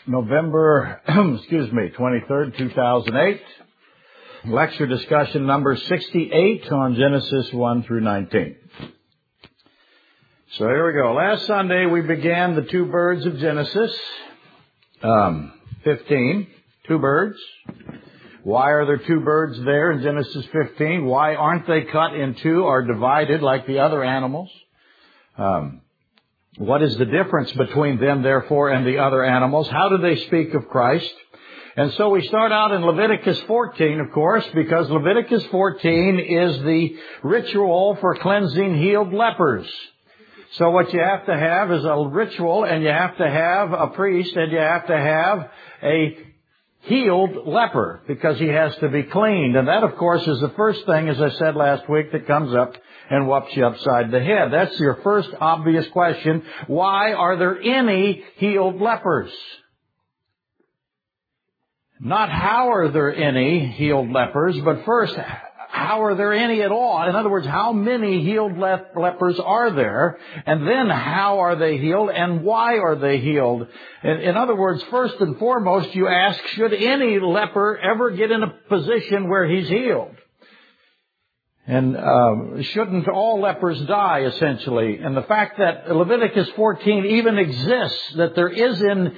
November, 23rd, 2008. Lecture discussion number 68 on Genesis 1 through 19. So here we go. Last Sunday we began the two birds of Genesis 15. Two birds. Why are there two birds there in Genesis 15? Why aren't they cut in two or divided like the other animals? What is the difference between them, therefore, and the other animals? How do they speak of Christ? And so we start out in Leviticus 14, of course, because Leviticus 14 is the ritual for cleansing healed lepers. So what you have to have is a ritual, and you have to have a priest, and you have to have a healed leper, because he has to be cleaned. And that, of course, is the first thing, as I said last week, that comes up and whops you upside the head. That's your first obvious question. Why are there any healed lepers? Not how are there any healed lepers, but first, how are there any at all? In other words, how many healed lepers are there? And then how are they healed and why are they healed? In other words, first and foremost, you ask, should any leper ever get in a position where he's healed? And shouldn't all lepers die, essentially? And the fact that Leviticus 14 even exists, that there is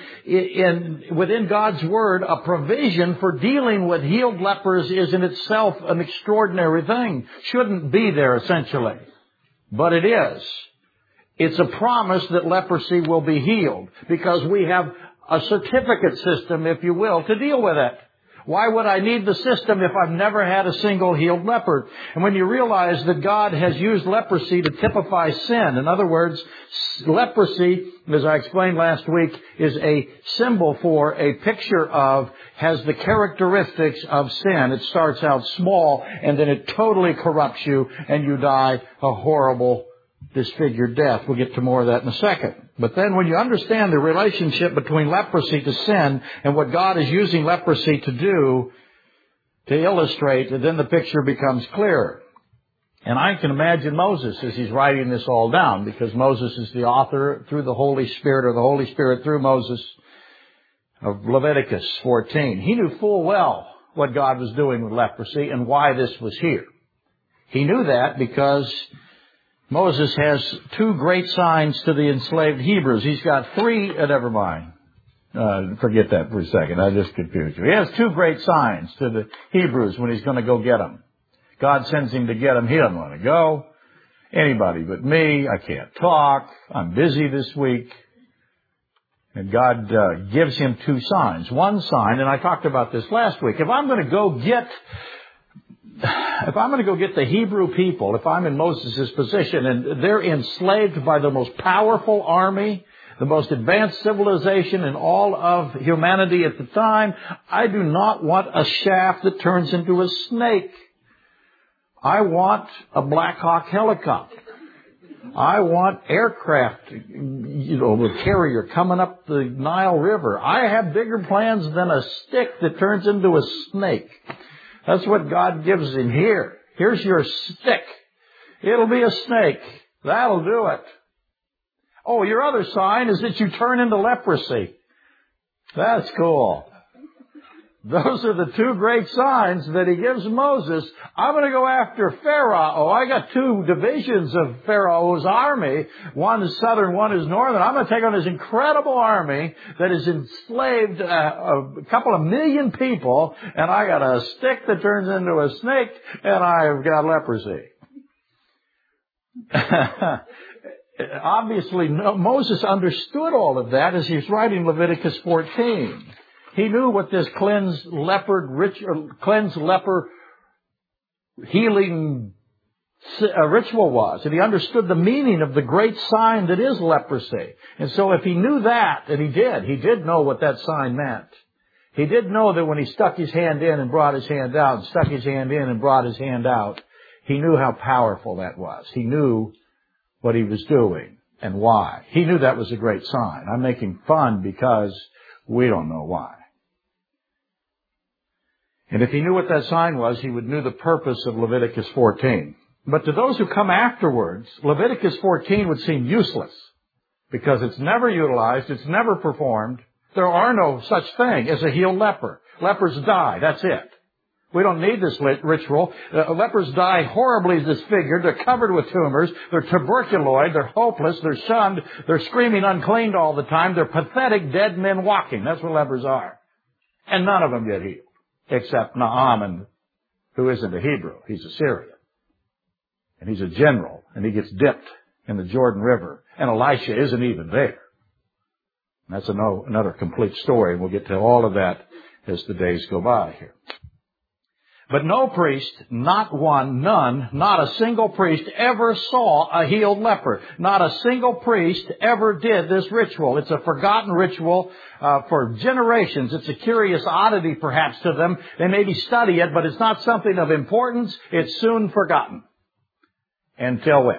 within God's Word a provision for dealing with healed lepers, is in itself an extraordinary thing. Shouldn't be there, essentially. But it is. It's a promise that leprosy will be healed, because we have a certificate system, if you will, to deal with it. Why would I need the system if I've never had a single healed leper? And when you realize that God has used leprosy to typify sin, in other words, leprosy, as I explained last week, is a symbol for, a picture of, has the characteristics of sin. It starts out small, and then it totally corrupts you, and you die a horrible, disfigured death. We'll get to more of that in a second. But then when you understand the relationship between leprosy to sin and what God is using leprosy to do, to illustrate, then the picture becomes clearer. And I can imagine Moses as he's writing this all down, because Moses is the author through the Holy Spirit, or the Holy Spirit through Moses, of Leviticus 14. He knew full well what God was doing with leprosy and why this was here. He knew that because Moses has two great signs to the enslaved Hebrews. He's got three, never mind. Forget that for a second. I just confused you. He has two great signs to the Hebrews when he's going to go get them. God sends him to get them. He doesn't want to go. Anybody but me. I can't talk. I'm busy this week. And God gives him two signs. One sign, and I talked about this last week. If I'm going to go get the Hebrew people, if I'm in Moses' position and they're enslaved by the most powerful army, the most advanced civilization in all of humanity at the time, I do not want a shaft that turns into a snake. I want a Black Hawk helicopter. I want aircraft, with carrier coming up the Nile River. I have bigger plans than a stick that turns into a snake. That's what God gives him here. Here's your stick. It'll be a snake. That'll do it. Oh, your other sign is that you turn into leprosy. That's cool. Those are the two great signs that he gives Moses. I'm going to go after Pharaoh. Oh, I got two divisions of Pharaoh's army. One is southern, one is northern. I'm going to take on this incredible army that has enslaved a couple of million people, and I got a stick that turns into a snake, and I've got leprosy. Obviously, Moses understood all of that as he's writing Leviticus 14. He knew what this cleansed leper healing ritual was. And he understood the meaning of the great sign that is leprosy. And so if he knew that, and he did know what that sign meant. He did know that when he stuck his hand in and brought his hand out, stuck his hand in and brought his hand out, he knew how powerful that was. He knew what he was doing and why. He knew that was a great sign. I'm making fun because we don't know why. And if he knew what that sign was, he would know the purpose of Leviticus 14. But to those who come afterwards, Leviticus 14 would seem useless because it's never utilized, it's never performed, There are no such thing as a healed leper. Lepers die. That's it. We don't need this ritual. Lepers die horribly disfigured. They're covered with tumors. They're tuberculoid. They're hopeless. They're shunned. They're screaming unclean all the time. They're pathetic dead men walking. That's what lepers are. And none of them get healed. Except Naaman, who isn't a Hebrew. He's a Syrian. And he's a general. And he gets dipped in the Jordan River. And Elisha isn't even there. That's another complete story. We'll get to all of that as the days go by here. But no priest, not one, none, not a single priest ever saw a healed leper. Not a single priest ever did this ritual. It's a forgotten ritual for generations. It's a curious oddity perhaps to them. They maybe study it, but it's not something of importance. It's soon forgotten. Until when?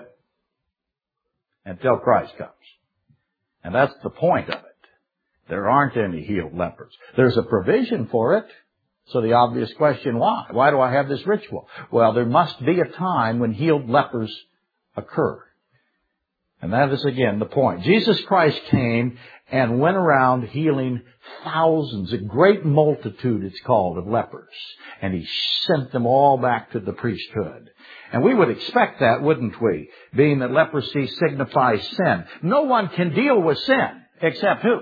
Until Christ comes. And that's the point of it. There aren't any healed lepers. There's a provision for it. So the obvious question, why? Why do I have this ritual? Well, there must be a time when healed lepers occur. And that is again the point. Jesus Christ came and went around healing thousands, a great multitude it's called, of lepers. And He sent them all back to the priesthood. And we would expect that, wouldn't we? Being that leprosy signifies sin. No one can deal with sin except who?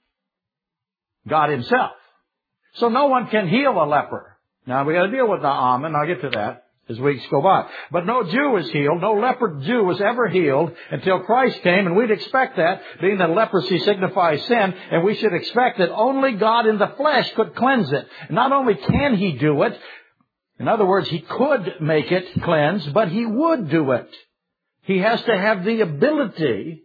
God Himself. So no one can heal a leper. Now we got to deal with Naaman. I'll get to that as weeks go by. But no Jew is healed. No leper Jew was ever healed until Christ came. And we'd expect that, being that leprosy signifies sin. And we should expect that only God in the flesh could cleanse it. Not only can He do it, in other words, He could make it cleanse, but He would do it. He has to have the ability,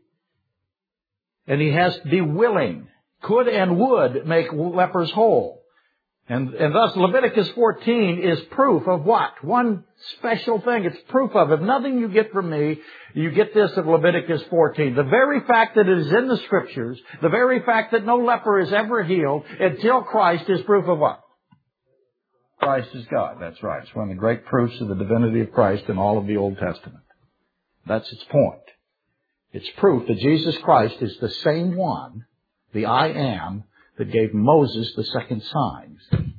and He has to be willing. Could and would make lepers whole. And thus Leviticus 14 is proof of what? One special thing. It's proof of. If nothing you get from me, you get this of Leviticus 14. The very fact that it is in the Scriptures, the very fact that no leper is ever healed until Christ is proof of what? Christ is God. That's right. It's one of the great proofs of the divinity of Christ in all of the Old Testament. That's its point. It's proof that Jesus Christ is the same one, the I Am, that gave Moses the second sign.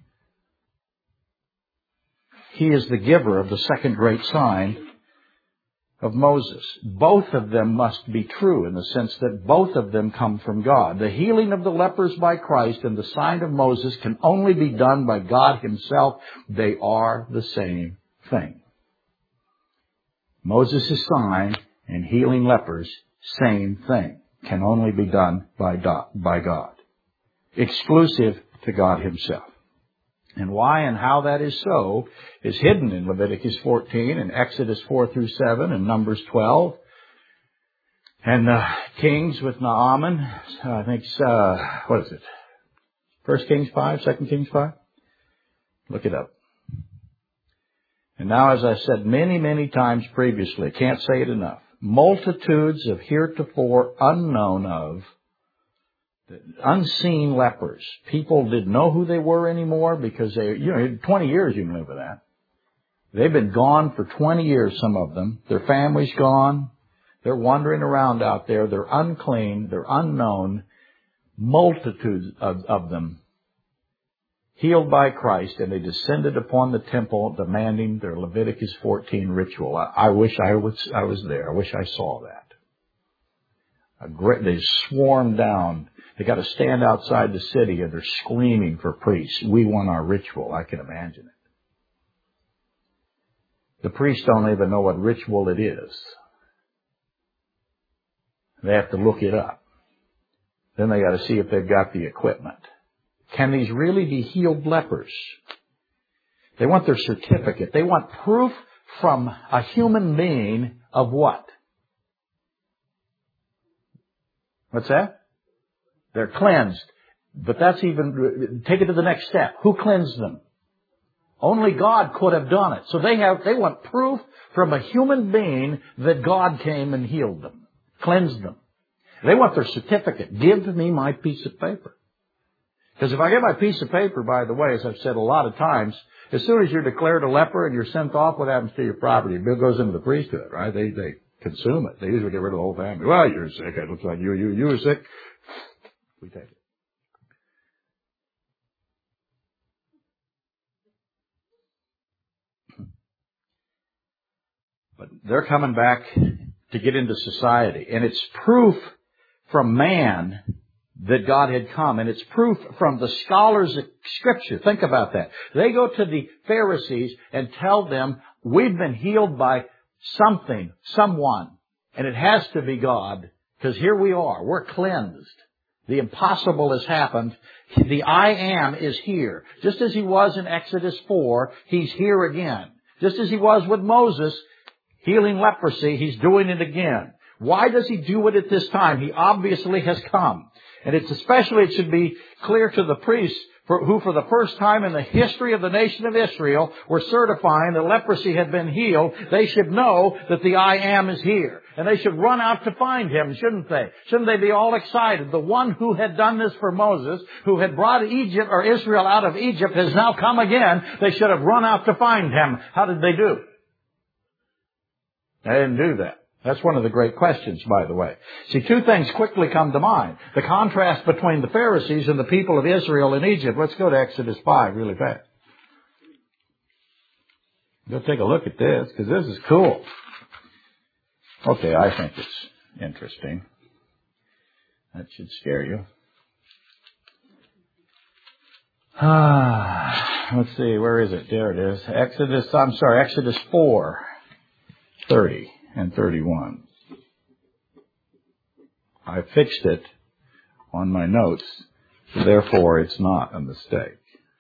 He is the giver of the second great sign of Moses. Both of them must be true in the sense that both of them come from God. The healing of the lepers by Christ and the sign of Moses can only be done by God Himself. They are the same thing. Moses' sign and healing lepers, same thing. Can only be done by God. Exclusive to God Himself. And why and how that is so is hidden in Leviticus 14 and Exodus 4 through 7 and Numbers 12. And Kings with Naaman, I think, what is it? 1 Kings 5, 2 Kings 5? Look it up. And now, as I said many, many times previously, can't say it enough, multitudes of heretofore unknown of unseen lepers. People didn't know who they were anymore because 20 years you can live with that. They've been gone for 20 years, some of them. Their family's gone. They're wandering around out there. They're unclean. They're unknown. Multitudes of them healed by Christ, and they descended upon the temple demanding their Leviticus 14 ritual. I wish I was there. I wish I saw that. They swarmed down. They got to stand outside the city and they're screaming for priests. We want our ritual. I can imagine it. The priests don't even know what ritual it is. They have to look it up. Then they got to see if they've got the equipment. Can these really be healed lepers? They want their certificate. They want proof from a human being of what? What's that? They're cleansed. But that's even, take it to the next step. Who cleansed them? Only God could have done it. So they want proof from a human being that God came and healed them, cleansed them. They want their certificate. Give me my piece of paper. Because if I get my piece of paper, by the way, as I've said a lot of times, as soon as you're declared a leper and you're sent off, what happens to your property? It goes into the priesthood, right? They consume it. They usually get rid of the whole family. Well, you're sick. It looks like you were sick. We take it. But they're coming back to get into society. And it's proof from man that God had come. And it's proof from the scholars of Scripture. Think about that. They go to the Pharisees and tell them, we've been healed by something, someone. And it has to be God, because here we are. We're cleansed. The impossible has happened. The I Am is here. Just as He was in Exodus 4, He's here again. Just as He was with Moses, healing leprosy, He's doing it again. Why does He do it at this time? He obviously has come. And it should be clear to the priests who for the first time in the history of the nation of Israel were certifying that leprosy had been healed. They should know that the I Am is here. And they should run out to find Him, shouldn't they? Shouldn't they be all excited? The one who had done this for Moses, who had brought Egypt or Israel out of Egypt, has now come again. They should have run out to find Him. How did they do? They didn't do that. That's one of the great questions, by the way. See, two things quickly come to mind. The contrast between the Pharisees and the people of Israel in Egypt. Let's go to Exodus 5 really fast. Go take a look at this, because this is cool. Okay, I think it's interesting. That should scare you. Let's see, where is it? There it is. Exodus 4, 30 and 31. I fixed it on my notes, therefore it's not a mistake.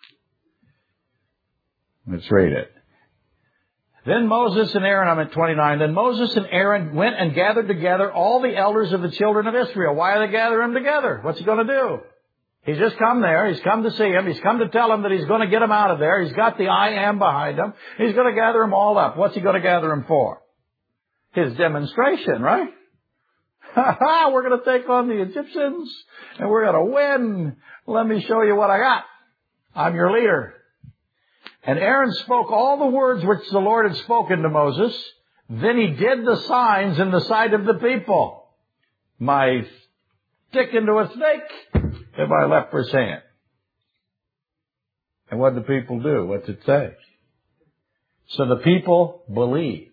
Let's read it. Then Moses and Aaron, I'm at 29, then Moses and Aaron went and gathered together all the elders of the children of Israel. Why are they gathering them together? What's He going to do? He's just come there. He's come to see him. He's come to tell him that He's going to get him out of there. He's got the I Am behind him. He's going to gather them all up. What's He going to gather them for? His demonstration, right? We're going to take on the Egyptians and we're going to win. Let me show you what I got. I'm your leader. And Aaron spoke all the words which the Lord had spoken to Moses. Then he did the signs in the sight of the people. My stick into a snake and my leprous hand. And what did the people do? What's it say? So the people believed.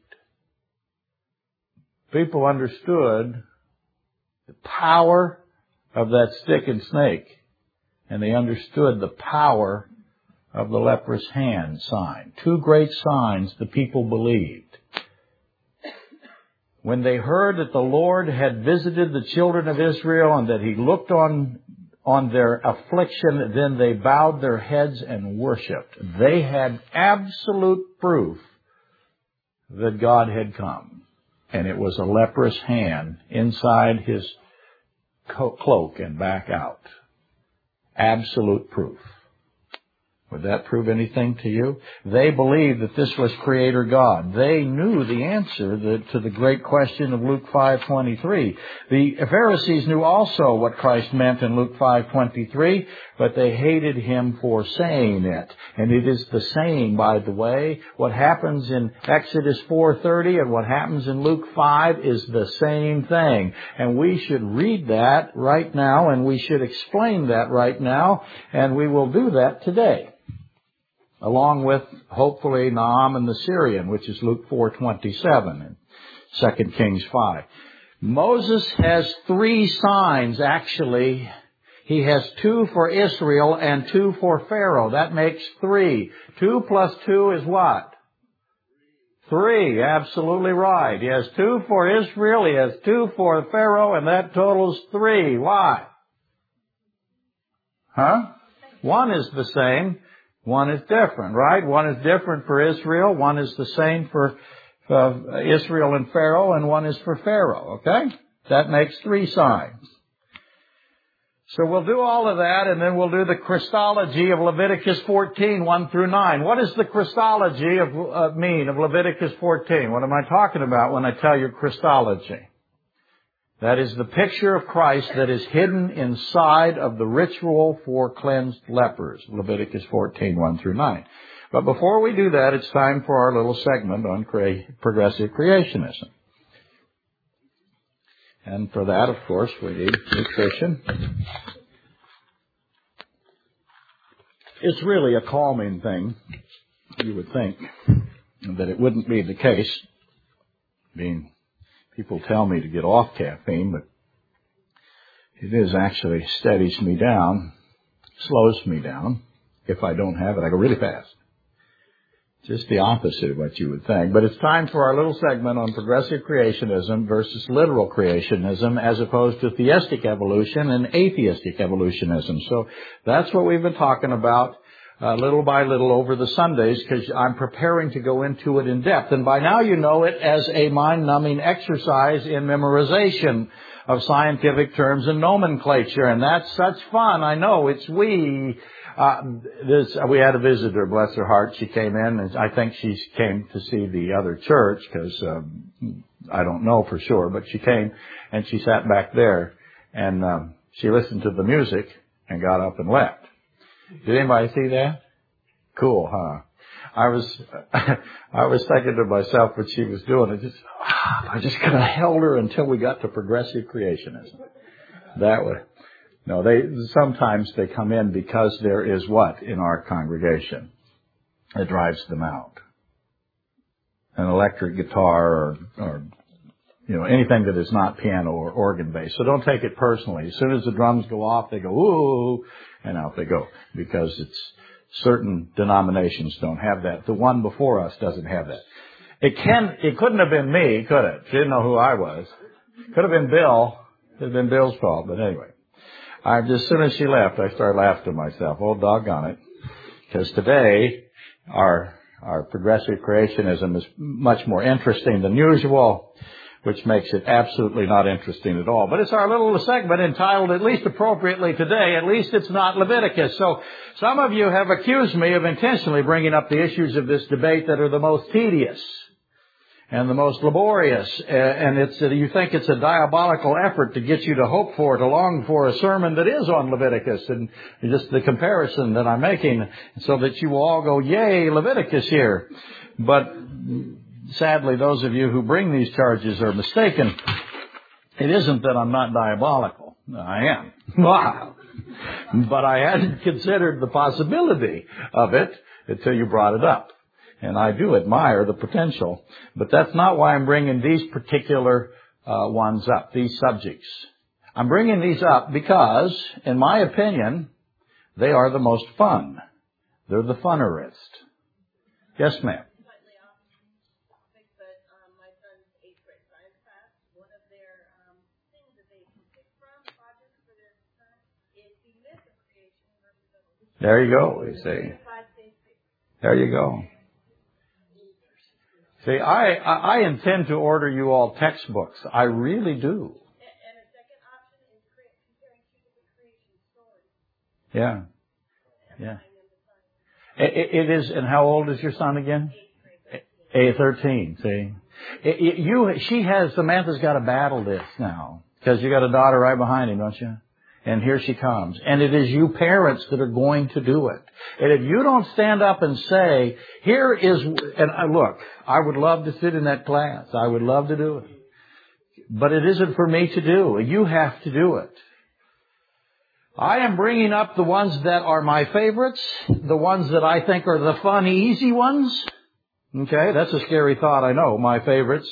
People understood the power of that stick and snake. And they understood the power of the leprous hand sign. Two great signs the people believed. When they heard that the Lord had visited the children of Israel and that He looked on their affliction, then they bowed their heads and worshipped. They had absolute proof that God had come. And it was a leprous hand inside his cloak and back out. Absolute proof. Would that prove anything to you? They believed that this was Creator God. They knew the answer to the great question of Luke 5:23. The Pharisees knew also what Christ meant in Luke 5:23, but they hated Him for saying it. And it is the same, by the way. What happens in Exodus 4:30 and what happens in Luke 5 is the same thing. And we should read that right now, and we should explain that right now, and we will do that today. Along with, hopefully, Naaman the Syrian, which is Luke 4:27 and 2 Kings 5. Moses has three signs, actually. He has two for Israel and two for Pharaoh. That makes three. 2 plus 2 is what? 3. Absolutely right. He has 2 for Israel, he has 2 for Pharaoh, and that totals 3. Why? One is the same. One is different, right? One is different for Israel. One is the same for Israel and Pharaoh, and one is for Pharaoh, okay? That makes 3 signs. So we'll do all of that, and then we'll do the Christology of Leviticus 14, 1 through 9. What does the Christology mean of Leviticus 14? What am I talking about when I tell you Christology? That is the picture of Christ that is hidden inside of the ritual for cleansed lepers. Leviticus 14, 1 through 9. But before we do that, it's time for our little segment on progressive creationism. And for that, of course, we need nutrition. It's really a calming thing. You would think that it wouldn't be the case. People tell me to get off caffeine, but it is actually steadies me down, slows me down. If I don't have it, I go really fast. Just the opposite of what you would think. But it's time for our little segment on progressive creationism versus literal creationism as opposed to theistic evolution and atheistic evolutionism. So that's what we've been talking about little by little over the Sundays, because I'm preparing to go into it in depth. And by now you know it as a mind-numbing exercise in memorization of scientific terms and nomenclature. And that's such fun. I know it's we had a visitor, bless her heart. She came in, and I think she came to see the other church, because I don't know for sure, but she came and she sat back there, and she listened to the music and got up and left. Did anybody see that? Cool, huh? I was thinking to myself what she was doing. I just could have held her until we got to progressive creationism. That would. No, sometimes they come in because there is what in our congregation that drives them out? An electric guitar or anything that is not piano or organ based. So don't take it personally. As soon as the drums go off, they go, ooh, and out they go, because certain denominations don't have that. The one before us doesn't have that. It couldn't have been me, could it? She didn't know who I was. Could have been Bill. It would have been Bill's fault, but anyway. As soon as she left, I started laughing to myself. Oh, doggone it. Because today, our progressive creationism is much more interesting than usual, which makes it absolutely not interesting at all. But it's our little segment entitled, at least appropriately today, at least it's not Leviticus. So some of you have accused me of intentionally bringing up the issues of this debate that are the most tedious and the most laborious, and you think it's a diabolical effort to get you to hope for, to long for a sermon that is on Leviticus, and just the comparison that I'm making, so that you will all go, yay, Leviticus here. But sadly, those of you who bring these charges are mistaken. It isn't that I'm not diabolical. I am. Wow. But I hadn't considered the possibility of it until you brought it up. And I do admire the potential. But that's not why I'm bringing these particular ones up, these subjects. I'm bringing these up because, in my opinion, they are the most fun. They're the funnerest. Yes, ma'am. There you go, you see. There you go. See, I intend to order you all textbooks. I really do. And a second option is comparing two different creation stories. Yeah. It is, and how old is your son again? 13, see. Samantha's got to battle this now. Because you got a daughter right behind him, don't you? And here she comes. And it is you parents that are going to do it. And if you don't stand up and say, look, I would love to sit in that class. I would love to do it. But it isn't for me to do. You have to do it. I am bringing up the ones that are my favorites, the ones that I think are the fun, easy ones. Okay, that's a scary thought, I know, my favorites.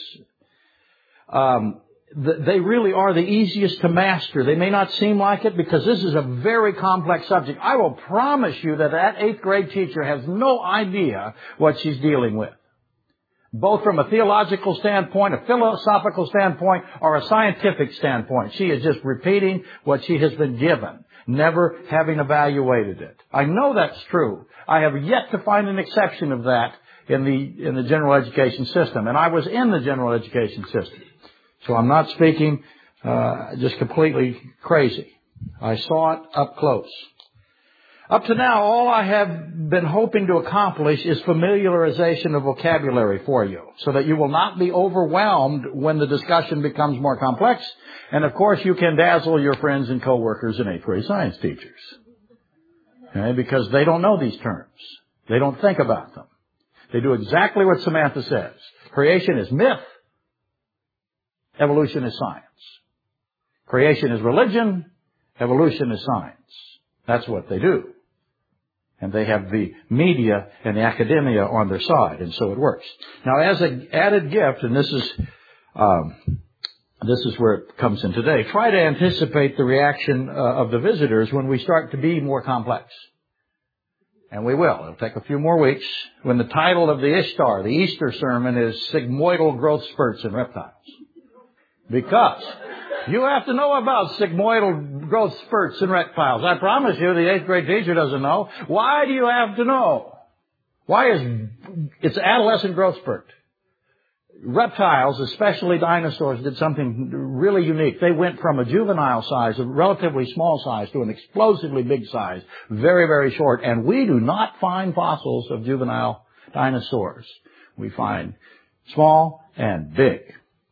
They really are the easiest to master. They may not seem like it because this is a very complex subject. I will promise you that 8th grade teacher has no idea what she's dealing with, both from a theological standpoint, a philosophical standpoint, or a scientific standpoint. She is just repeating what she has been given, never having evaluated it. I know that's true. I have yet to find an exception of that in the general education system, and I was in the general education system. So I'm not speaking just completely crazy. I saw it up close. Up to now, all I have been hoping to accomplish is familiarization of vocabulary for you, so that you will not be overwhelmed when the discussion becomes more complex. And of course, you can dazzle your friends and coworkers and 8th grade science teachers. Okay? Because they don't know these terms. They don't think about them. They do exactly what Samantha says. Creation is myth. Evolution is science. Creation is religion. Evolution is science. That's what they do. And they have the media and the academia on their side, and so it works. Now, as an added gift, and this is This is where it comes in today. Try to anticipate the reaction of the visitors when we start to be more complex. And we will. It'll take a few more weeks when the title of the Ishtar, the Easter sermon, is Sigmoidal Growth Spurts in Reptiles. Because you have to know about sigmoidal growth spurts in reptiles. I promise you, the 8th grade teacher doesn't know. Why do you have to know? Why is it's adolescent growth spurt? Reptiles, especially dinosaurs, did something really unique. They went from a juvenile size, a relatively small size, to an explosively big size, very, very short. And we do not find fossils of juvenile dinosaurs. We find small and big.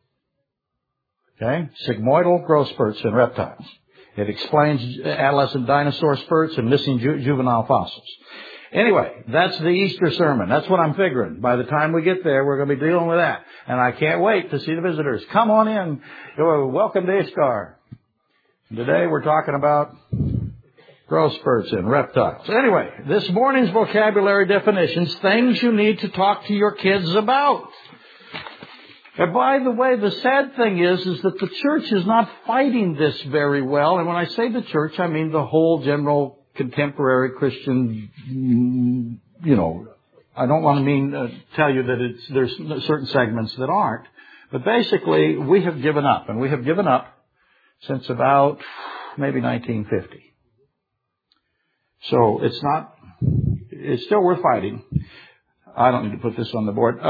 Okay? Sigmoidal growth spurts in reptiles. It explains adolescent dinosaur spurts and missing juvenile fossils. Anyway, that's the Easter sermon. That's what I'm figuring. By the time we get there, we're going to be dealing with that. And I can't wait to see the visitors. Come on in. Welcome to Ishtar. Today we're talking about growth spurts in reptiles. Anyway, this morning's vocabulary definitions, things you need to talk to your kids about. And by the way, the sad thing is that the church is not fighting this very well. And when I say the church, I mean the whole general contemporary Christian, I don't want to tell you that there's certain segments that aren't. But basically, we have given up. And we have given up since about maybe 1950. So it's still worth fighting. I don't need to put this on the board.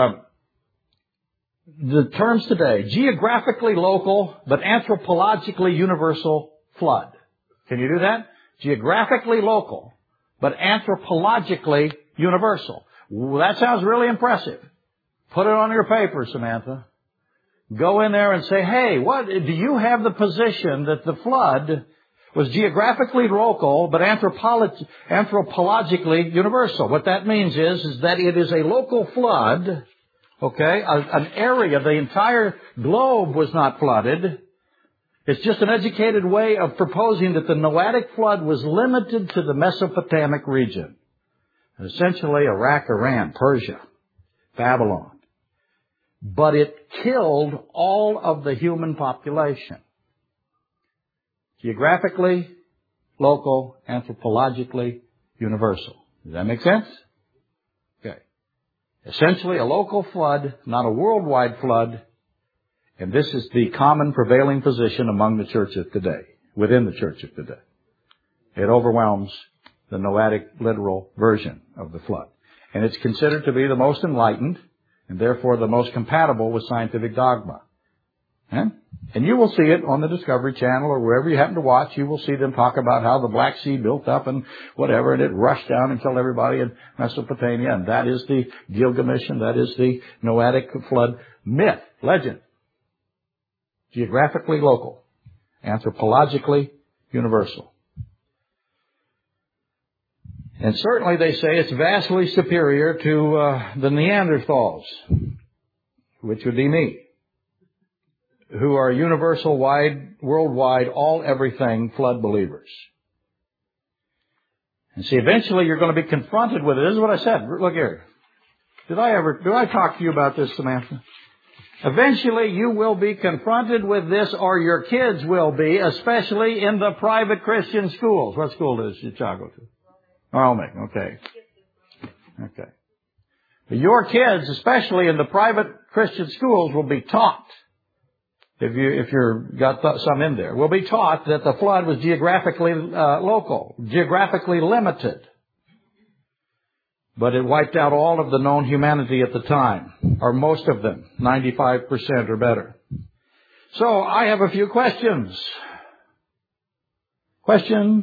The terms today, geographically local, but anthropologically universal flood. Can you do that? Geographically local, but anthropologically universal. That sounds really impressive. Put it on your paper, Samantha. Go in there and say, hey, do you have the position that the flood was geographically local, but anthropologically universal? What that means is that it is a local flood, okay, an area, the entire globe was not flooded. It's just an educated way of proposing that the Noahic flood was limited to the Mesopotamic region. Essentially Iraq, Iran, Persia, Babylon. But it killed all of the human population. Geographically, local, anthropologically, universal. Does that make sense? Okay. Essentially a local flood, not a worldwide flood. And this is the common prevailing position among the church of today, within the church of today. It overwhelms the Noahic literal version of the flood. And it's considered to be the most enlightened and therefore the most compatible with scientific dogma. And you will see it on the Discovery Channel or wherever you happen to watch. You will see them talk about how the Black Sea built up and whatever, and it rushed down and killed everybody in Mesopotamia. And that is the Gilgamesh, and that is the Noahic flood myth, legend. Geographically local, anthropologically universal. And certainly they say it's vastly superior to the Neanderthals, which would be me, who are universal, worldwide, all everything flood believers. And see, eventually you're going to be confronted with it. This is what I said. Look here. Did I talk to you about this, Samantha? Eventually you will be confronted with this, or your kids will be, especially in the private Christian schools. What school does your child go to? Wyoming. Okay. Okay. But your kids, especially in the private Christian schools, will be taught, if you're got some in there, will be taught that the flood was geographically local, geographically limited. But it wiped out all of the known humanity at the time, or most of them, 95% or better. So I have a few questions. Question.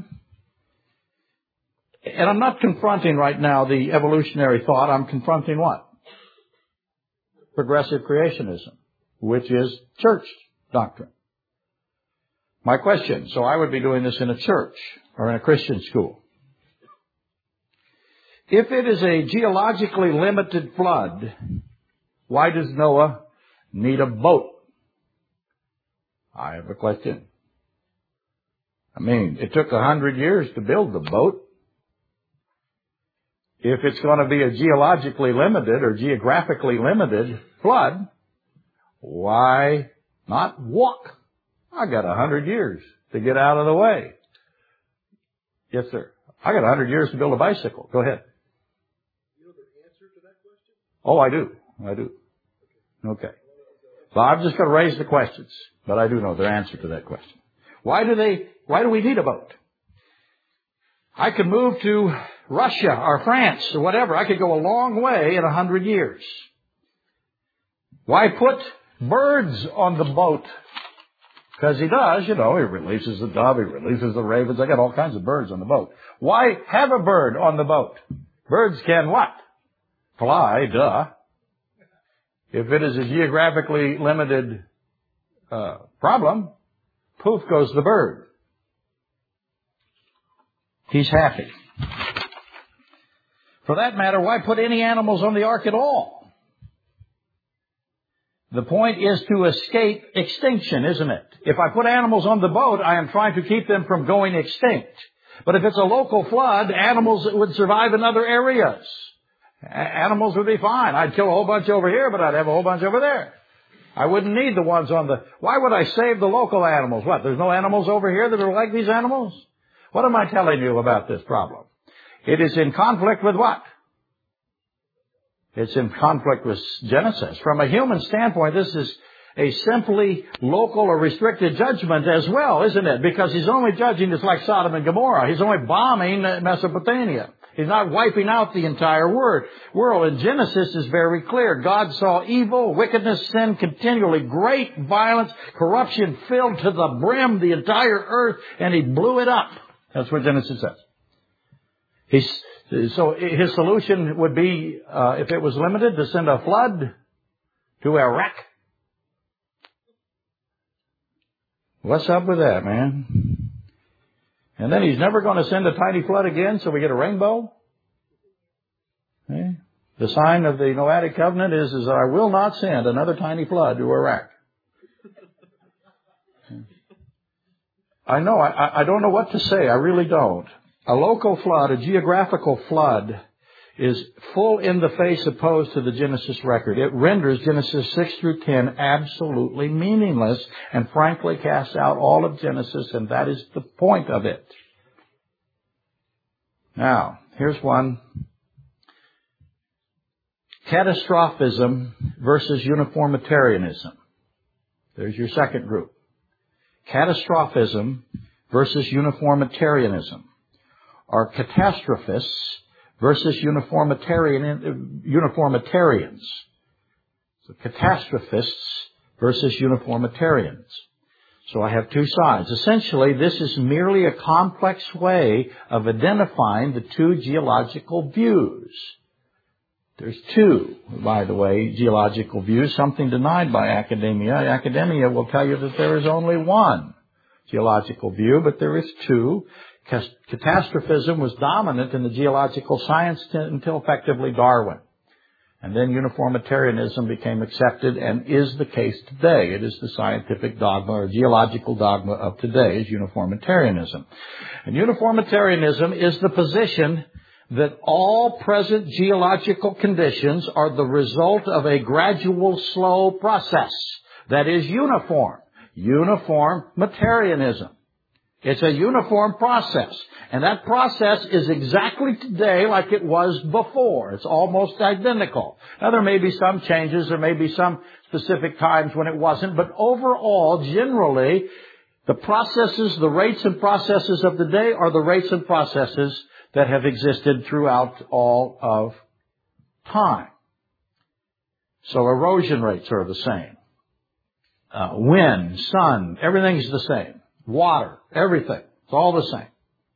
And I'm not confronting right now the evolutionary thought. I'm confronting what? Progressive creationism, which is church doctrine. My question. So I would be doing this in a church or in a Christian school. If it is a geologically limited flood, why does Noah need a boat? I have a question. I mean, it took 100 years to build the boat. If it's going to be a geologically limited or geographically limited flood, Why not walk? I got 100 years to get out of the way. Yes, sir. I got 100 years to build a bicycle. Go ahead. You know the answer to that question? Oh, I do. Okay. So I'm just going to raise the questions, but I do know their answer to that question. Why do we need a boat? I could move to Russia or France or whatever. I could go a long way in 100 years. Why put birds on the boat? Because he does, he releases the dove, he releases the ravens. I got all kinds of birds on the boat. Why have a bird on the boat? Birds can what? Fly, duh. If it is a geographically limited problem, poof goes the bird. He's happy. For that matter, why put any animals on the ark at all? The point is to escape extinction, isn't it? If I put animals on the boat, I am trying to keep them from going extinct. But if it's a local flood, animals would survive in other areas. Animals would be fine. I'd kill a whole bunch over here, but I'd have a whole bunch over there. I wouldn't need the ones on the... Why would I save the local animals? What, there's no animals over here that are like these animals? What am I telling you about this problem? It is in conflict with what? It's in conflict with Genesis. From a human standpoint, this is a simply local or restricted judgment as well, isn't it? Because he's only judging just like Sodom and Gomorrah. He's only bombing Mesopotamia. He's not wiping out the entire world. And Genesis is very clear. God saw evil, wickedness, sin continually, great violence, corruption filled to the brim the entire earth, and he blew it up. That's what Genesis says. So his solution would be, if it was limited, to send a flood to Iraq. What's up with that, man? And then he's never going to send a tiny flood again, so we get a rainbow. Okay? The sign of the Noahic covenant is that I will not send another tiny flood to Iraq. I know, I don't know what to say. I really don't. A local flood, a geographical flood, is full in the face opposed to the Genesis record. It renders Genesis 6 through 10 absolutely meaningless and frankly casts out all of Genesis, and that is the point of it. Now, here's one. Catastrophism versus uniformitarianism. There's your second group. Catastrophism versus uniformitarianism. Or catastrophists versus uniformitarians. So catastrophists versus uniformitarians. So I have two sides. Essentially, this is merely a complex way of identifying the two geological views. There's two, by the way, geological views, something denied by academia. Academia will tell you that there is only one geological view, but there is two. Catastrophism was dominant in the geological science until effectively Darwin. And then uniformitarianism became accepted and is the case today. It is the scientific dogma or geological dogma of today is uniformitarianism. And uniformitarianism is the position that all present geological conditions are the result of a gradual, slow process that is uniform. Uniformitarianism. It's a uniform process. And that process is exactly today like it was before. It's almost identical. Now, there may be some changes. There may be some specific times when it wasn't. But overall, generally, the processes, the rates and processes of the day are the rates and processes that have existed throughout all of time. So erosion rates are the same. Wind, sun, everything's the same. Water, everything. It's all the same.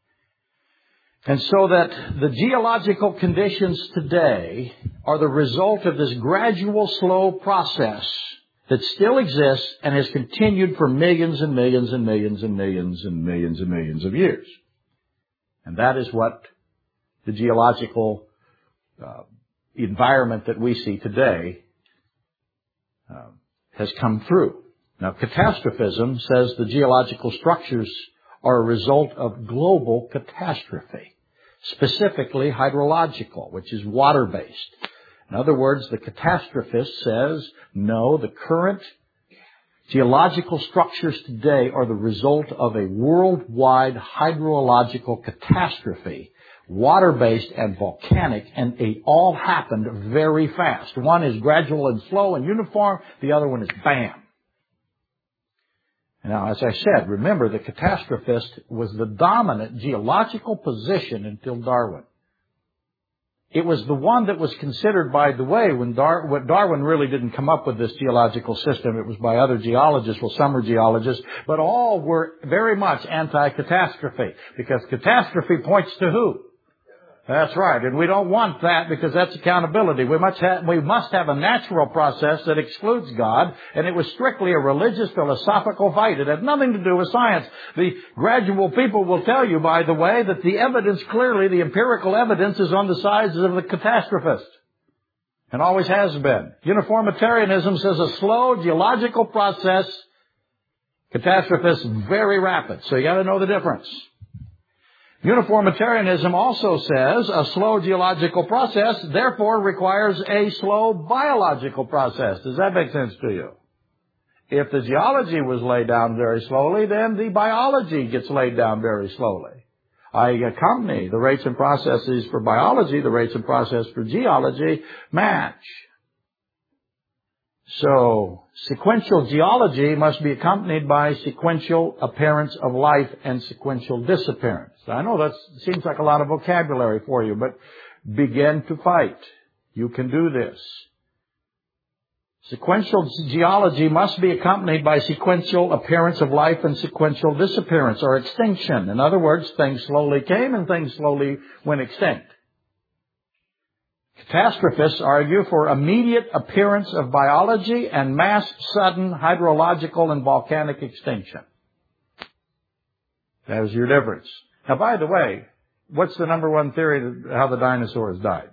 And so that the geological conditions today are the result of this gradual, slow process that still exists and has continued for millions and millions and millions and millions and millions and millions of years. And that is what the geological environment that we see today has come through. Now, catastrophism says the geological structures are a result of global catastrophe, specifically hydrological, which is water-based. In other words, the catastrophist says, no, the current geological structures today are the result of a worldwide hydrological catastrophe, water-based and volcanic, and it all happened very fast. One is gradual and slow and uniform. The other one is bam. Now, as I said, remember, the catastrophist was the dominant geological position until Darwin. It was the one that was considered, by the way, when Darwin really didn't come up with this geological system. It was by other geologists, well, some were geologists, but all were very much anti-catastrophe, because catastrophe points to who? That's right, and we don't want that, because that's accountability. We must have a natural process that excludes God, and it was strictly a religious, philosophical fight. It had nothing to do with science. The gradual people will tell you, by the way, that the evidence, clearly the empirical evidence, is on the side of the catastrophist, and always has been. Uniformitarianism says a slow geological process, catastrophist very rapid. So you got to know the difference. Uniformitarianism also says a slow geological process therefore requires a slow biological process. Does that make sense to you? If the geology was laid down very slowly, then the biology gets laid down very slowly. I accompany the rates and processes for biology, the rates and process for geology match. So, sequential geology must be accompanied by sequential appearance of life and sequential disappearance. I know that seems like a lot of vocabulary for you, but begin to fight. You can do this. Sequential geology must be accompanied by sequential appearance of life and sequential disappearance or extinction. In other words, things slowly came and things slowly went extinct. Catastrophists argue for immediate appearance of biology and mass sudden hydrological and volcanic extinction. There's your difference. Now, by the way, what's the number one theory of how the dinosaurs died?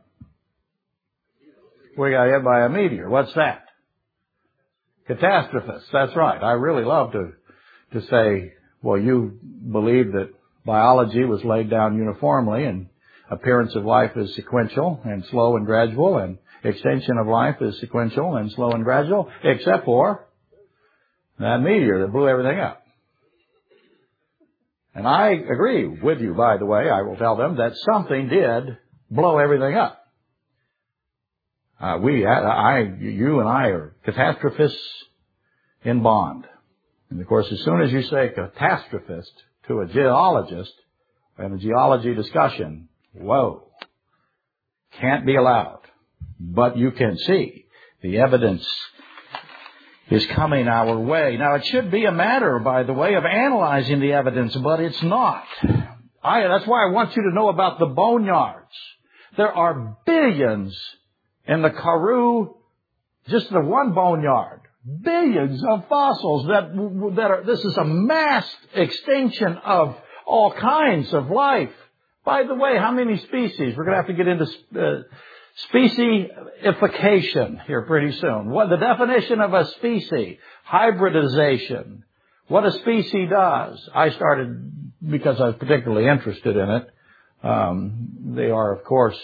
We got hit by a meteor. What's that? Catastrophists. That's right. I really love to say, well, you believe that biology was laid down uniformly and appearance of life is sequential and slow and gradual, and extinction of life is sequential and slow and gradual, except for that meteor that blew everything up. And I agree with you, by the way. I will tell them that something did blow everything up. You and I are catastrophists in bond. And of course, as soon as you say catastrophist to a geologist in a geology discussion, whoa, can't be allowed. But you can see the evidence is coming our way. Now, it should be a matter, by the way, of analyzing the evidence, but it's not. That's why I want you to know about the boneyards. There are billions in the Karoo, just the one boneyard. Billions of fossils this is a mass extinction of all kinds of life. By the way, how many species? We're going to have to get into speciesification here pretty soon. What the definition of a species? Hybridization. What a species does. I started because I was particularly interested in it. They are, of course,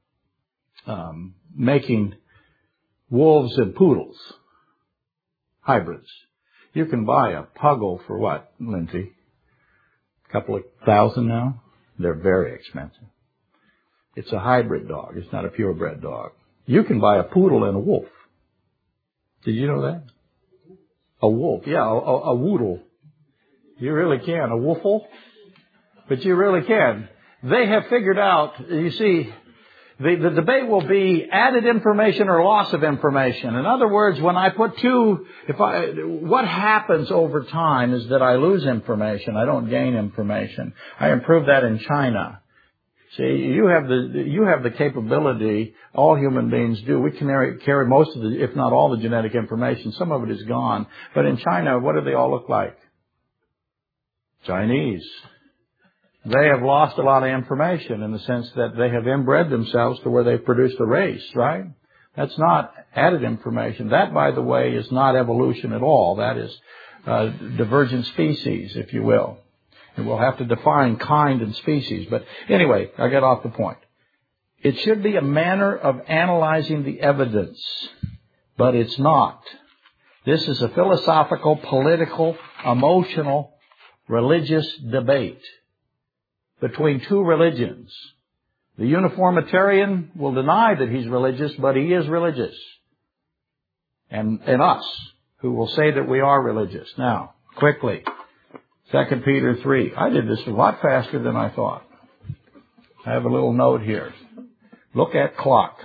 making wolves and poodles. Hybrids. You can buy a puggle for what, Lindsay? A couple of thousand now? They're very expensive. It's a hybrid dog. It's not a purebred dog. You can buy a poodle and a wolf. Did you know that? A wolf. Yeah, a woodle. You really can. A woofle. But you really can. They have figured out, you see, the debate will be added information or loss of information. In other words, when I put what happens over time is that I lose information. I don't gain information. I improved that in China. See, you have the capability, all human beings do. We can carry most of if not all the genetic information. Some of it is gone. But in China, what do they all look like? Chinese. They have lost a lot of information in the sense that they have inbred themselves to where they've produced a race, right? That's not added information. That, by the way, is not evolution at all. That is divergent species, if you will. And we'll have to define kind and species. But anyway, I get off the point. It should be a manner of analyzing the evidence, but it's not. This is a philosophical, political, emotional, religious debate between two religions. The uniformitarian will deny that he's religious, but he is religious. And us, who will say that we are religious. Now, quickly, 2 Peter 3. I did this a lot faster than I thought. I have a little note here. Look at clock.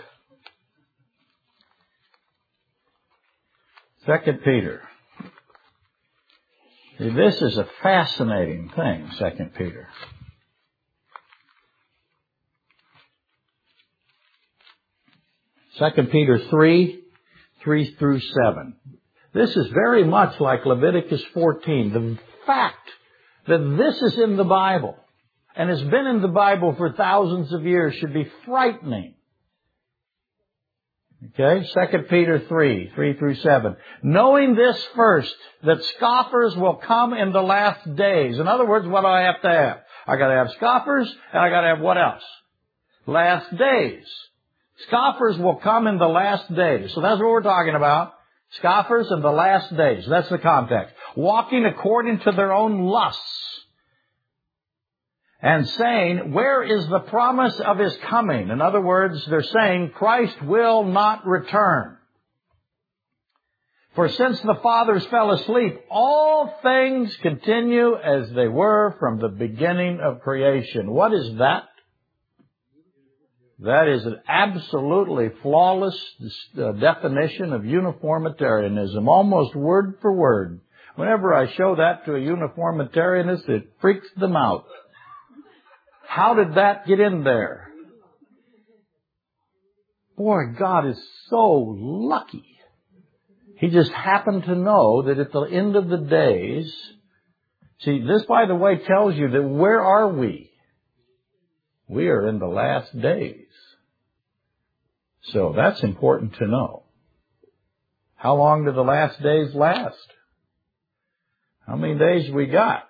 2 Peter. See, this is a fascinating thing, 2 Peter. Second Peter 3 through 7. This is very much like Leviticus 14. The fact that this is in the Bible and has been in the Bible for thousands of years should be frightening. Okay, 2 Peter 3 through 7. Knowing this first, that scoffers will come in the last days. In other words, what do I have to have? I got to have scoffers, and I got to have what else? Last days. Scoffers will come in the last days. So that's what we're talking about. Scoffers in the last days. That's the context. Walking according to their own lusts. And saying, where is the promise of His coming? In other words, they're saying Christ will not return. For since the fathers fell asleep, all things continue as they were from the beginning of creation. What is that? That is an absolutely flawless definition of uniformitarianism, almost word for word. Whenever I show that to a uniformitarianist, it freaks them out. How did that get in there? Boy, God is so lucky. He just happened to know that at the end of the days, see, this, by the way, tells you that where are we? We are in the last days. So that's important to know. How long do the last days last? How many days we got?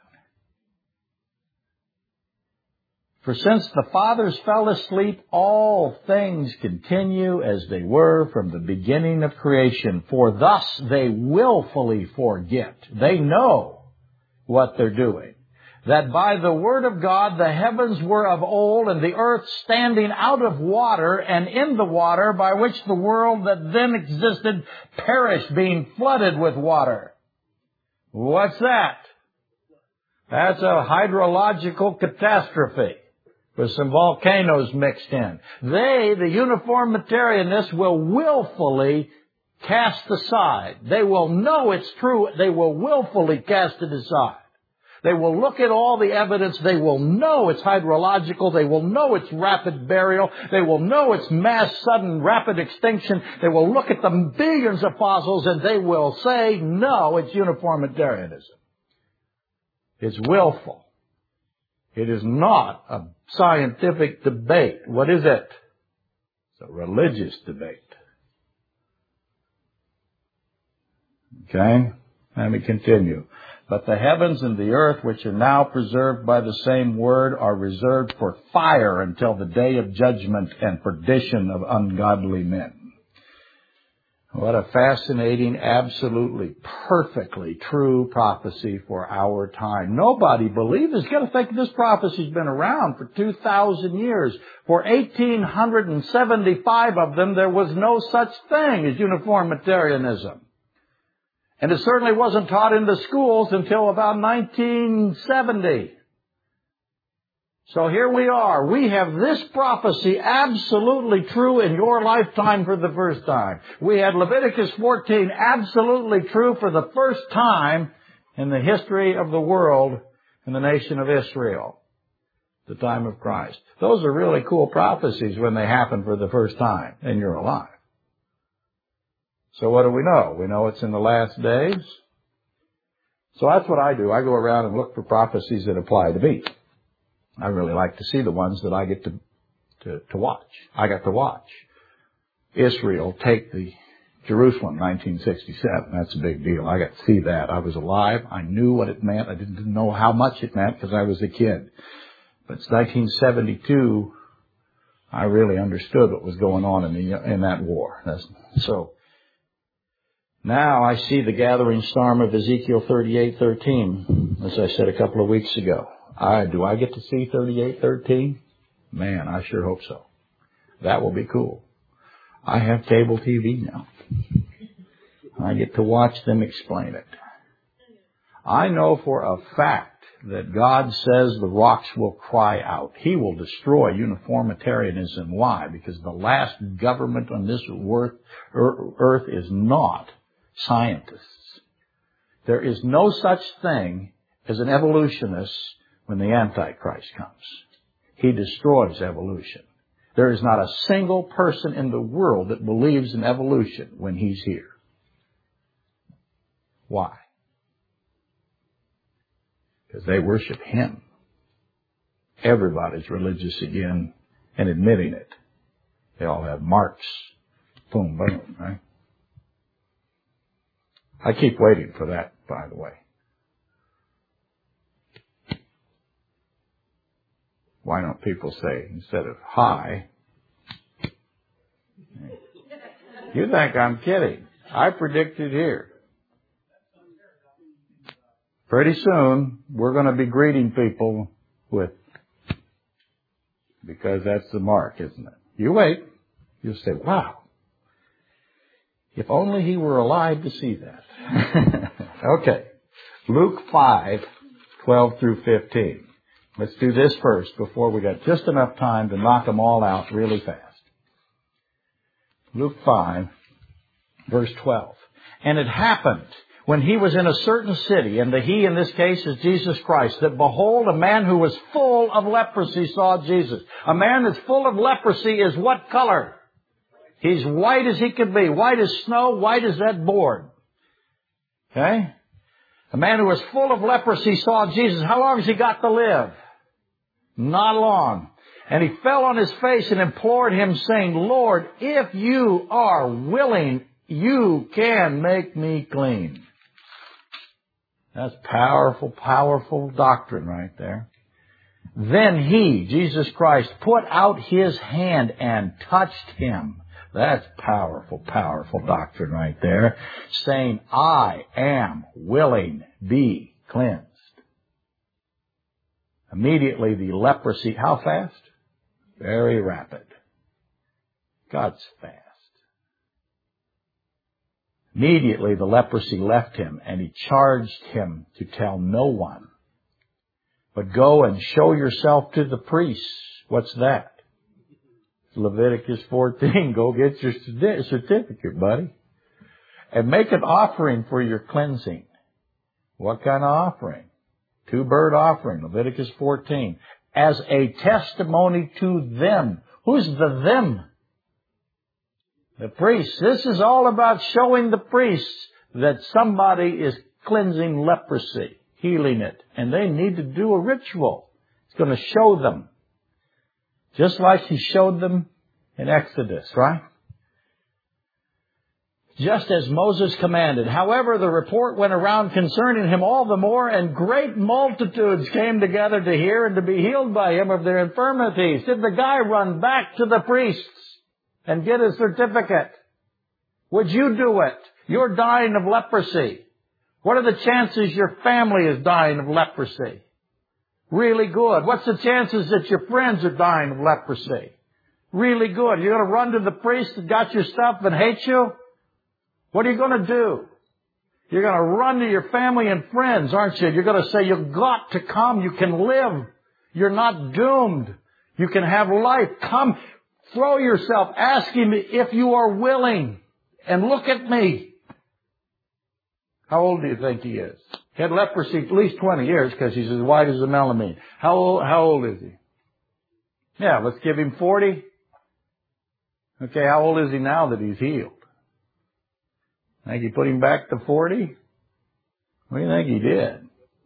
For since the fathers fell asleep, all things continue as they were from the beginning of creation. For thus they willfully forget. They know what they're doing. That by the word of God the heavens were of old, and the earth standing out of water and in the water, by which the world that then existed perished, being flooded with water. What's that? That's a hydrological catastrophe with some volcanoes mixed in. They, the uniformitarianists, will willfully cast aside. They will know it's true. They will willfully cast it aside. They will look at all the evidence. They will know it's hydrological. They will know it's rapid burial. They will know it's mass, sudden, rapid extinction. They will look at the billions of fossils and they will say, no, it's uniformitarianism. It's willful. It is not a scientific debate. What is it? It's a religious debate. Okay? Let me continue. But the heavens and the earth, which are now preserved by the same word, are reserved for fire until the day of judgment and perdition of ungodly men. What a fascinating, absolutely, perfectly true prophecy for our time. Nobody believes it. You've got to think this prophecy's been around for 2,000 years. For 1,875 of them, there was no such thing as uniformitarianism. And it certainly wasn't taught in the schools until about 1970. So here we are. We have this prophecy absolutely true in your lifetime for the first time. We had Leviticus 14 absolutely true for the first time in the history of the world in the nation of Israel, the time of Christ. Those are really cool prophecies when they happen for the first time and you're alive. So what do we know? We know it's in the last days. So that's what I do. I go around and look for prophecies that apply to me. I really like to see the ones that I get to watch. I got to watch Israel take the Jerusalem, 1967. That's a big deal. I got to see that. I was alive. I knew what it meant. I didn't know how much it meant because I was a kid. But 1972 I really understood what was going on in that war. So now I see the gathering storm of Ezekiel 38:13, as I said a couple of weeks ago. Do I get to see 38:13? Man, I sure hope so. That will be cool. I have cable TV now. I get to watch them explain it. I know for a fact that God says the rocks will cry out. He will destroy uniformitarianism. Why? Because the last government on this earth is not scientists. There is no such thing as an evolutionist when the Antichrist comes. He destroys evolution. There is not a single person in the world that believes in evolution when he's here. Why? Because they worship him. Everybody's religious again and admitting it. They all have marks. Boom, boom, right? I keep waiting for that, by the way. Why don't people say, instead of hi, you think I'm kidding. I predicted here. Pretty soon, we're going to be greeting people with, because that's the mark, isn't it? You wait. You'll say, wow. If only he were alive to see that. Okay. Luke 5:12 through 15. Let's do this first before we got just enough time to knock them all out really fast. Luke 5, verse 12. And it happened when he was in a certain city, and the he in this case is Jesus Christ, that behold, a man who was full of leprosy saw Jesus. A man that's full of leprosy is what color? He's white as he could be. White as snow, white as that board. Okay? A man who was full of leprosy saw Jesus. How long has he got to live? Not long. And he fell on his face and implored him, saying, Lord, if you are willing, you can make me clean. That's powerful, powerful doctrine right there. Then he, Jesus Christ, put out his hand and touched him. That's powerful, powerful doctrine right there. Saying, I am willing, be cleansed. Immediately the leprosy, how fast? Very rapid. God's fast. Immediately the leprosy left him, and he charged him to tell no one, but go and show yourself to the priests. What's that? Leviticus 14. Go get your certificate, buddy. And make an offering for your cleansing. What kind of offering? 2-bird offering, Leviticus 14. As a testimony to them. Who's the them? The priests. This is all about showing the priests that somebody is cleansing leprosy, healing it. And they need to do a ritual. It's going to show them. Just like he showed them in Exodus, right? Just as Moses commanded. However, the report went around concerning him all the more, and great multitudes came together to hear and to be healed by him of their infirmities. Did the guy run back to the priests and get his certificate? Would you do it? You're dying of leprosy. What are the chances your family is dying of leprosy? Really good. What's the chances that your friends are dying of leprosy? Really good. You're going to run to the priest that got your stuff and hate you? What are you going to do? You're going to run to your family and friends, aren't you? You're going to say, you've got to come. You can live. You're not doomed. You can have life. Come, throw yourself. Ask him if you are willing. And look at me. How old do you think he is? He had leprosy at least 20 years because he's as white as a melamine. How old is he? Yeah, let's give him 40. Okay, how old is he now that he's healed? Think he put him back to 40? What do you think he did?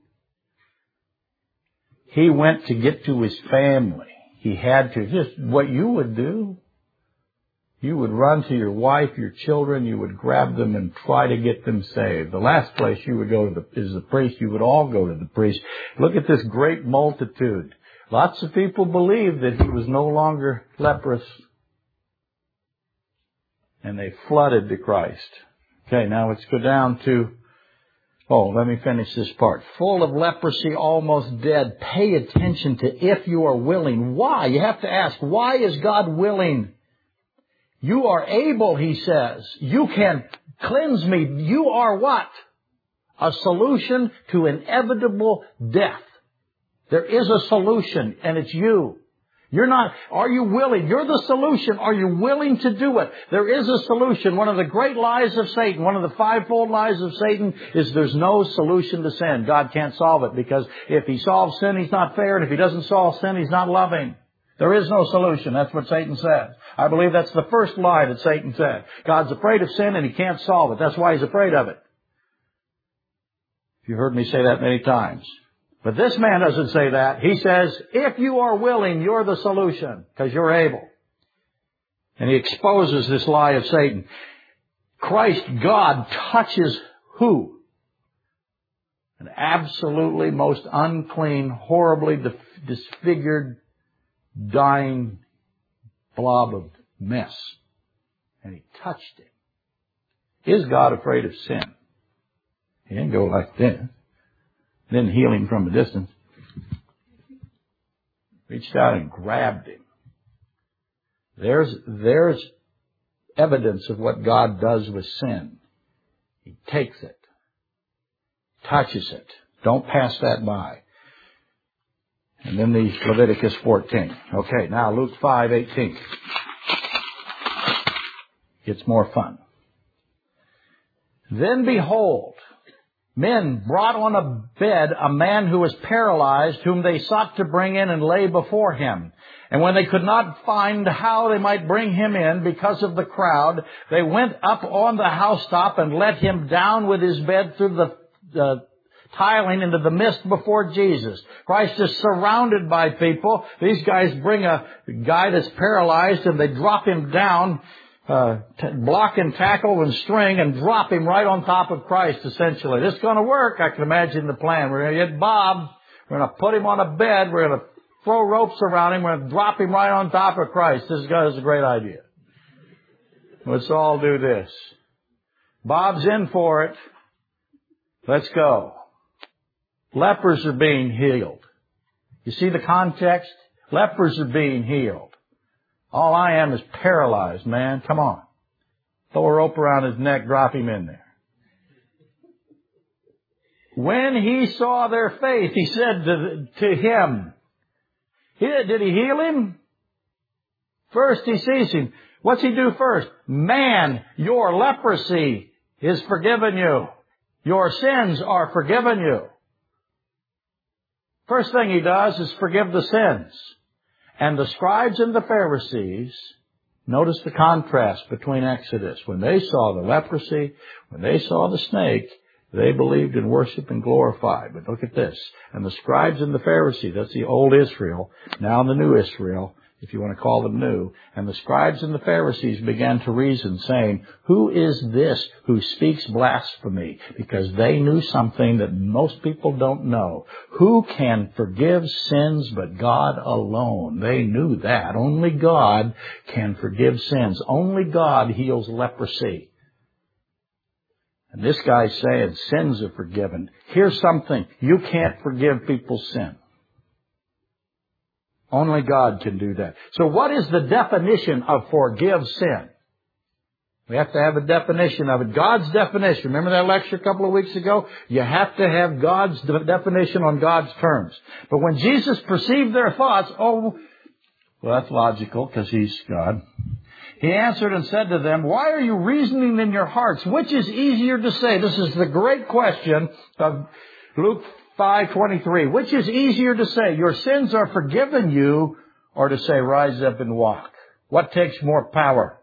He went to get to his family. He had to. Just what you would do. You would run to your wife, your children. You would grab them and try to get them saved. The last place you would go to is the priest. You would all go to the priest. Look at this great multitude. Lots of people believed that he was no longer leprous. And they flooded to Christ. Okay, now let's go down to, let me finish this part. Full of leprosy, almost dead. Pay attention to if you are willing. Why? You have to ask, why is God willing? You are able, he says. You can cleanse me. You are what? A solution to inevitable death. There is a solution, and it's you. You're not, are you willing? You're the solution. Are you willing to do it? There is a solution. One of the great lies of Satan, one of the fivefold lies of Satan is there's no solution to sin. God can't solve it because if he solves sin, he's not fair. And if he doesn't solve sin, he's not loving. There is no solution. That's what Satan says. I believe that's the first lie that Satan said. God's afraid of sin and he can't solve it. That's why he's afraid of it. You've heard me say that many times. But this man doesn't say that. He says, if you are willing, you're the solution, because you're able. And he exposes this lie of Satan. Christ, God, touches who? An absolutely most unclean, horribly disfigured, dying blob of mess. And he touched him. Is God afraid of sin? He didn't go like this. Then heal him from a distance. Reached out and grabbed him. There's evidence of what God does with sin. He takes it. Touches it. Don't pass that by. And then the Leviticus 14. Okay, now Luke 5:18. Gets more fun. Then behold, men brought on a bed a man who was paralyzed, whom they sought to bring in and lay before him. And when they could not find how they might bring him in because of the crowd, they went up on the housetop and let him down with his bed through the tiling into the mist before Jesus. Christ is surrounded by people. These guys bring a guy that's paralyzed and they drop him down, block and tackle and string, and drop him right on top of Christ, essentially. This is going to work. I can imagine the plan. We're going to get Bob. We're going to put him on a bed. We're going to throw ropes around him. We're going to drop him right on top of Christ. This is a great idea. Let's all do this. Bob's in for it. Let's go. Lepers are being healed. You see the context? Lepers are being healed. All I am is paralyzed, man. Come on. Throw a rope around his neck, drop him in there. When he saw their faith, he said to him, did he heal him? First he sees him. What's he do first? Man, your leprosy is forgiven you. Your sins are forgiven you. First thing he does is forgive the sins. And the scribes and the Pharisees, notice the contrast between Exodus. When they saw the leprosy, when they saw the snake, they believed in worship and glorified. But look at this. And the scribes and the Pharisees, that's the old Israel, now the new Israel, if you want to call them new. And the scribes and the Pharisees began to reason, saying, who is this who speaks blasphemy? Because they knew something that most people don't know. Who can forgive sins but God alone? They knew that. Only God can forgive sins. Only God heals leprosy. And this guy's saying sins are forgiven. Here's something. You can't forgive people's sin. Only God can do that. So what is the definition of forgive sin? We have to have a definition of it. God's definition. Remember that lecture a couple of weeks ago? You have to have God's definition on God's terms. But when Jesus perceived their thoughts, well, that's logical because he's God. He answered and said to them, why are you reasoning in your hearts? Which is easier to say? This is the great question of Luke 5:23. Which is easier to say, your sins are forgiven you, or to say, rise up and walk? What takes more power?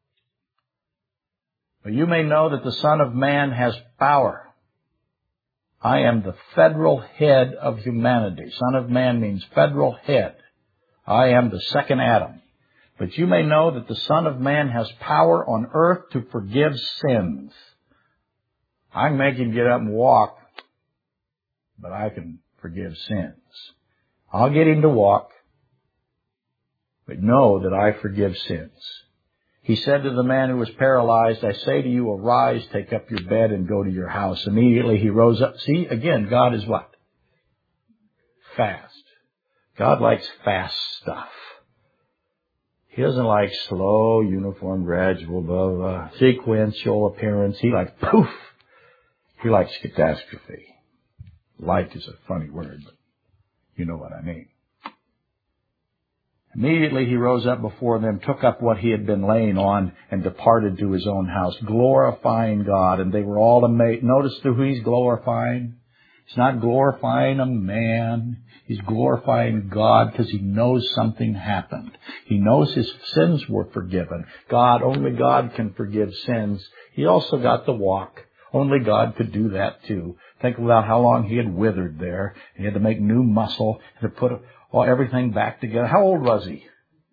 Well, you may know that the Son of Man has power. I am the federal head of humanity. Son of Man means federal head. I am the second Adam. But you may know that the Son of Man has power on earth to forgive sins. I can make him get up and walk, but I can forgive sins. I'll get him to walk. But know that I forgive sins. He said to the man who was paralyzed, I say to you, arise, take up your bed, and go to your house. Immediately he rose up. See, again, God is what? Fast. God likes fast stuff. He doesn't like slow, uniform, gradual, blah, blah, sequential appearance. He likes poof. He likes catastrophe. Like is a funny word, but you know what I mean. Immediately he rose up before them, took up what he had been laying on, and departed to his own house, glorifying God. And they were all amazed. Notice who he's glorifying. He's not glorifying a man. He's glorifying God because he knows something happened. He knows his sins were forgiven. Only God can forgive sins. He also got the walk. Only God could do that too. Think about how long he had withered there. He had to make new muscle, to put everything back together. How old was he?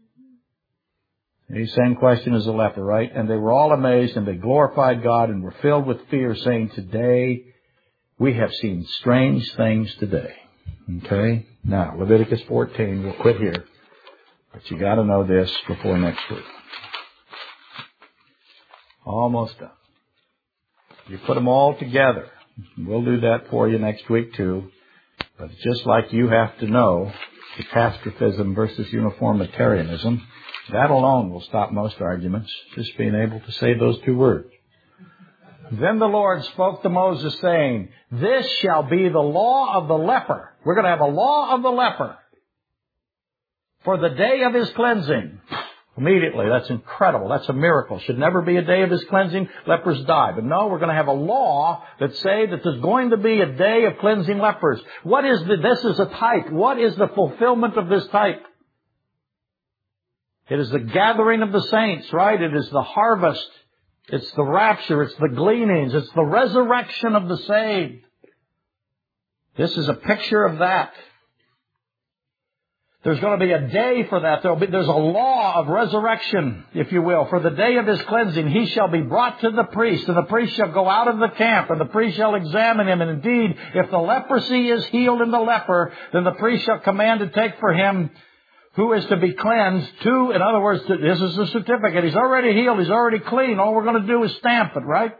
The same question as the leper, right? And they were all amazed, and they glorified God and were filled with fear, saying, today we have seen strange things today. Okay? Now, Leviticus 14, we'll quit here. But you got to know this before next week. Almost done. You put them all together. We'll do that for you next week too. But just like you have to know catastrophism versus uniformitarianism, that alone will stop most arguments, just being able to say those two words. Then the Lord spoke to Moses, saying, this shall be the law of the leper. We're going to have a law of the leper for the day of his cleansing. Immediately, that's incredible. That's a miracle. Should never be a day of his cleansing. Lepers die. But no, we're going to have a law that say that there's going to be a day of cleansing lepers. This is a type. What is the fulfillment of this type? It is the gathering of the saints, right? It is the harvest. It's the rapture. It's the gleanings. It's the resurrection of the saved. This is a picture of that. There's going to be a day for that. There's a law of resurrection, if you will. For the day of his cleansing, he shall be brought to the priest, and the priest shall go out of the camp, and the priest shall examine him. And indeed, if the leprosy is healed in the leper, then the priest shall command to take for him who is to be cleansed. In other words, this is the certificate. He's already healed. He's already clean. All we're going to do is stamp it, right?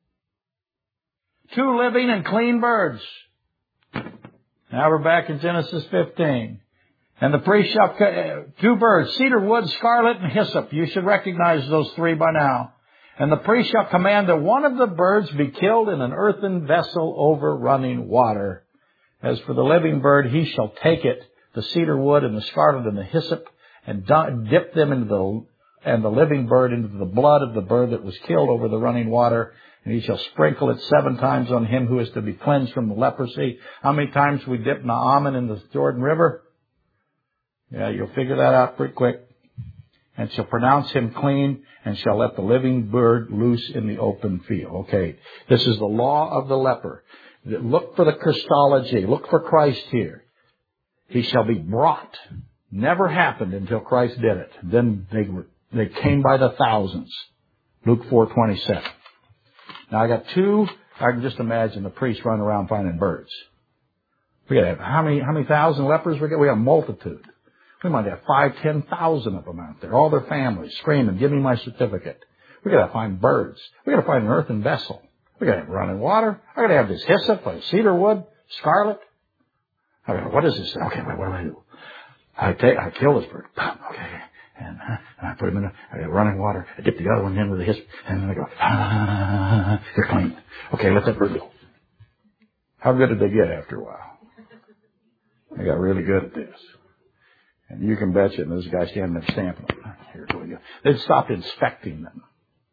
2 living and clean birds. Now we're back in Genesis 15. And the priest shall 2 birds, cedar wood, scarlet, and hyssop. You should recognize those 3 by now. And the priest shall command that one of the birds be killed in an earthen vessel over running water. As for the living bird, he shall take it, the cedar wood and the scarlet and the hyssop, and dip them into the living bird into the blood of the bird that was killed over the running water. And he shall sprinkle it 7 times on him who is to be cleansed from the leprosy. How many times we dip Naaman in the Jordan River? Yeah, you'll figure that out pretty quick. And shall pronounce him clean, and shall let the living bird loose in the open field. Okay, this is the law of the leper. Look for the Christology. Look for Christ here. He shall be brought. Never happened until Christ did it. Then they came by the thousands. Luke 4:27. Now I got 2. I can just imagine the priest running around finding birds. We got to have how many thousand lepers we got? We got a multitude. We might have 5,000, 10,000 of them out there. All their families screaming, give me my certificate. We got to find birds. We got to find an earthen vessel. We got to have running water. I got to have this hyssop, cedar wood, scarlet. What is this? Okay, what do I do? I kill this bird. Okay. And I put him in running water. I dip the other one in with the hyssop. And then I go, they're clean. Okay, let that bird go. How good did they get after a while? They got really good at this. And you can bet you, and there's a guy standing there stamping them. Here's what we got. They'd stopped inspecting them.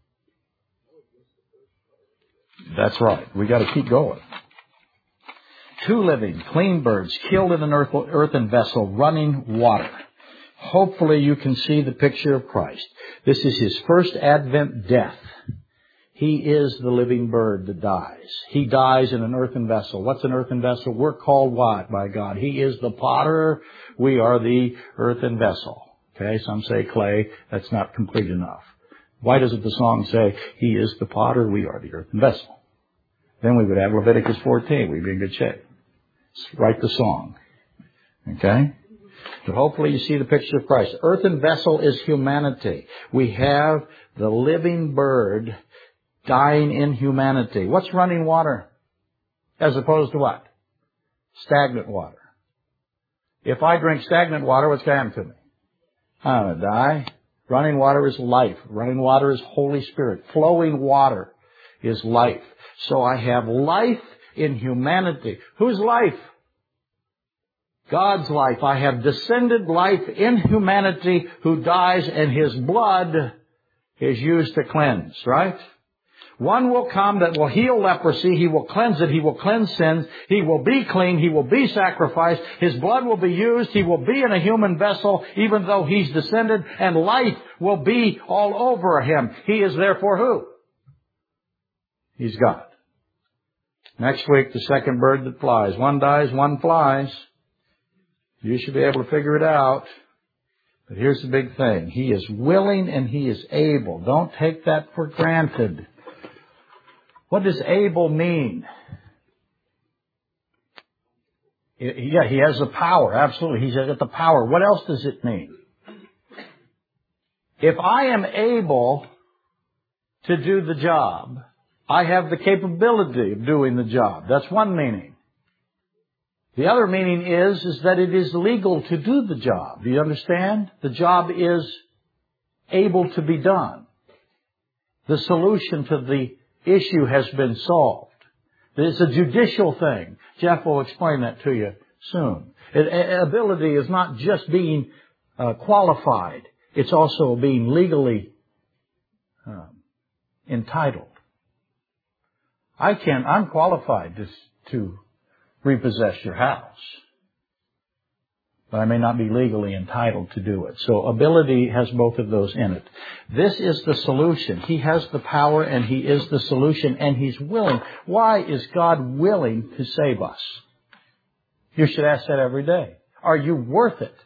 That's right. We got to keep going. 2 living, clean birds killed in an earthen vessel, running water. Hopefully you can see the picture of Christ. This is his first Advent death. He is the living bird that dies. He dies in an earthen vessel. What's an earthen vessel? We're called what by God? He is the potter. We are the earthen vessel. Okay, some say clay. That's not complete enough. Why doesn't the song say, he is the potter, we are the earthen vessel? Then we would have Leviticus 14. We'd be in good shape. Write the song. Okay? So hopefully you see the picture of Christ. Earthen vessel is humanity. We have the living bird dying in humanity. What's running water? As opposed to what? Stagnant water. If I drink stagnant water, what's going to happen to me? I'm going to die. Running water is life. Running water is Holy Spirit. Flowing water is life. So I have life in humanity. Whose life? God's life. I have descended life in humanity who dies, and His blood is used to cleanse, right? One will come that will heal leprosy. He will cleanse it. He will cleanse sins. He will be clean. He will be sacrificed. His blood will be used. He will be in a human vessel even though He's descended, and life will be all over Him. He is therefore who? He's God. Next week, the second bird that flies. One dies, one flies. You should be able to figure it out. But here's the big thing. He is willing and He is able. Don't take that for granted. What does able mean? Yeah, He has the power. Absolutely. He's got the power. What else does it mean? If I am able to do the job, I have the capability of doing the job. That's one meaning. The other meaning is that it is legal to do the job. Do you understand? The job is able to be done. The solution to the issue has been solved. It's a judicial thing. Jeff will explain that to you soon. Ability is not just being qualified. It's also being legally entitled. I'm qualified to repossess your house, but I may not be legally entitled to do it. So ability has both of those in it. This is the solution. He has the power and He is the solution, and He's willing. Why is God willing to save us? You should ask that every day. Are you worth it?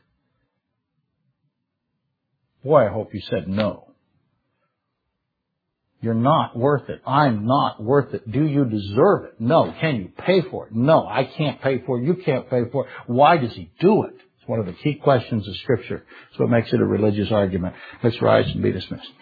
Boy, I hope you said no. You're not worth it. I'm not worth it. Do you deserve it? No. Can you pay for it? No, I can't pay for it. You can't pay for it. Why does He do it? It's one of the key questions of Scripture. It's what makes it a religious argument. Let's rise and be dismissed.